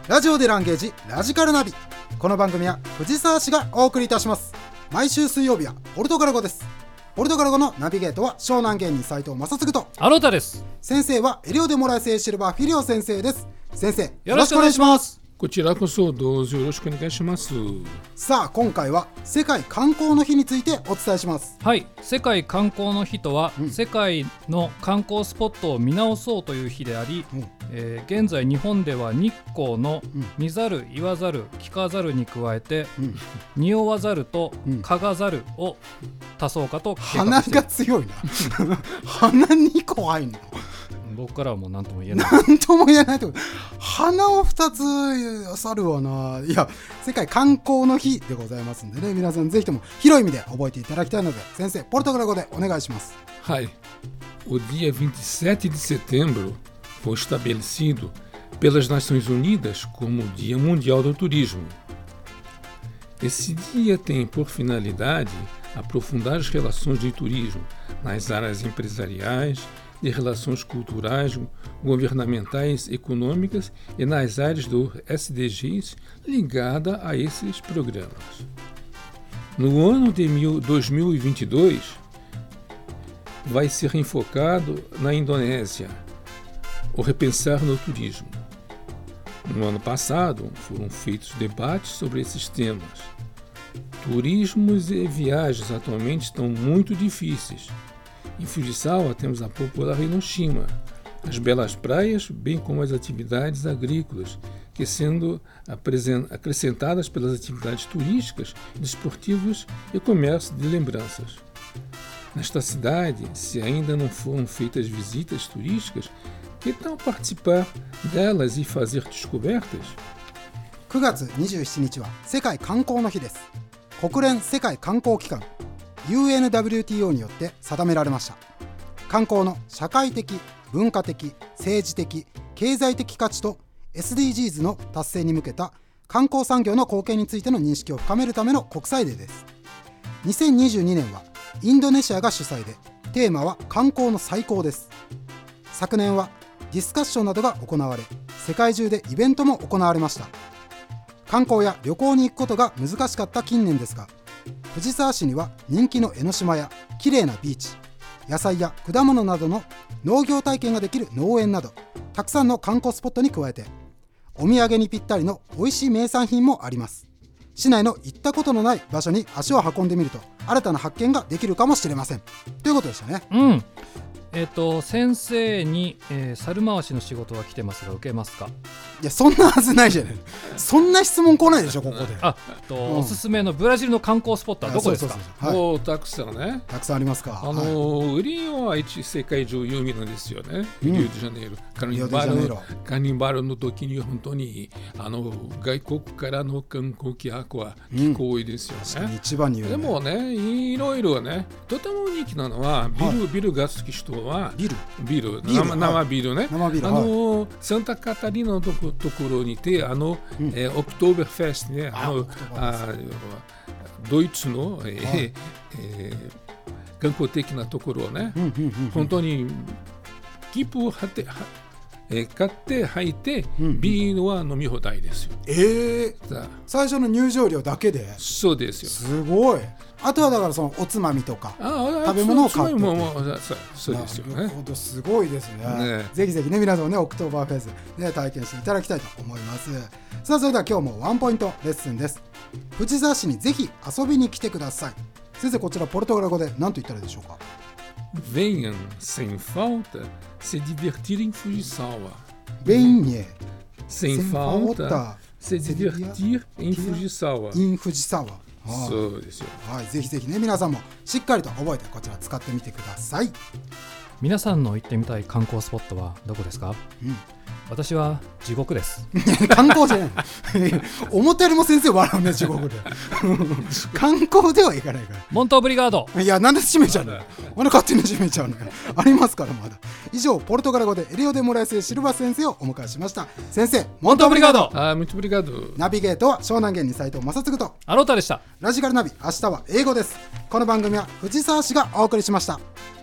ラジオでランゲージラジカルナビ。この番組は藤沢市がお送りいたします。毎週水曜日はポルトガル語です。ポルトガル語のナビゲートは湘南芸人斉藤正嗣とアロータです。 先生はエリオ・デ・モラエス・シルバー・フィリオ先生です。先生よろしくお願いします。 こちらこそどうぞよろしくお願いします。 さあ今回は世界観光の日についてお伝えします。 はい、世界観光の日とは、世界の観光スポットを見直そうという日であり、現在日本では日光の見ざる言わざる聞かざるに加えて、匂わざると嗅がざるを足そうかと計画している。 鼻が強いな鼻2個入んの。 僕からはもう何とも言えない。 何とも言えないってこと。鼻を2つ去るわな。いや、世界観光の日でございますんでね、皆さんぜひとも広い意味で覚えていただきたいので、先生ポルトガル語でお願いします。 はい。O dia 27 de setembro foi estabelecido pelas Nações Unidas como o Dia Mundial do Turismo. Esse dia tem por finalidade aprofundar as relações de turismo nas áreas empresariais, de relações culturais, governamentais, econômicas e nas áreas do SDGs ligada a esses programas. No ano de 2022, vai ser enfocado na Indonésia, o repensar no turismo. No ano passado, foram feitos debates sobre esses temas. Turismos e viagens atualmente estão muito difíceis. Em Fujisawa temos a popular Enoshima, as belas praias, bem como as atividades agrícolas, que sendo acrescentadas pelas atividades turísticas, desportivas e comércio de lembranças. Nesta cidade, se ainda não foram feitas visitas turísticas, que tal participar delas e fazer descobertas? 9月27日は世界観光の日です。国連世界観光機関UNWTO によって定められました。観光の社会的、文化的、政治的、経済的価値と SDGs の達成に向けた観光産業の貢献についての認識を深めるための国際デーです。2022年はインドネシアが主催で、テーマは観光の再興です。昨年はディスカッションなどが行われ、世界中でイベントも行われました。観光や旅行に行くことが難しかった近年ですが、藤沢市には人気の江ノ島や綺麗なビーチ、野菜や果物などの農業体験ができる農園など、たくさんの観光スポットに加えて、お土産にぴったりの美味しい名産品もあります。市内の行ったことのない場所に足を運んでみると、新たな発見ができるかもしれません。ということでしたね。 先生に、猿回しの仕事が来てますが受けますか？ いや、そんなはずないじゃない。そんな質問来ないでしょ、ここで。 おすすめのブラジルの観光スポットはどこですか？ もうたくさんね。 たくさんありますか。 リオは世界中有名なんですよね。リオデジャネイロ。カニバルの時に本当に外国からの観光客は結構多いですよね。 確かに一番に言うね。 でもね、いろいろね、とても人気なのはビルが好き人はビル生ビールね。 生ビール、 サンタカタリナのところにてオクトーベルフェストね、ドイツの、観光的なところをね、本当に切符を買って履いて、ビールは飲み放題ですよ。 最初の入場料だけで？ そうですよ。 すごい。あとはだからそのおつまみとか食べ物を買って、 そうですよね。 なるほど、すごいですね。ぜひぜひね、皆さんもね、オクトーバーフェスで体験していただきたいと思います。さあ、それでは今日もワンポイントレッスンです。藤沢市にぜひ遊びに来てください。先生、こちらポルトガル語で何と言ったらいいでしょうか ？Venham sem falta se divertir em Fujisawa. Venham sem falta se divertir em Fujisawa. In Fujisawa。 そうですよ。 はい、ぜひぜひね、皆さんもしっかりと覚えてこちら使ってみてください。 皆さんの行ってみたい観光スポットはどこですか？私は地獄です。 観光じゃない思ったよりも先生笑うね、地獄で観光ではいかないから。 モントオブリガード。 いや、なんで閉めちゃうのよ。勝手に閉めちゃうのよ。ありますからまだ。以上、ポルトガル語でエリオ・デ・モラエス・シルバ先生をお迎えしました。先生、モントオブリガード。 muito obrigado。 ナビゲートは湘南芸人斉藤正嗣とアロータでした。 ラジカルナビ、明日は英語です。この番組は藤沢市がお送りしました。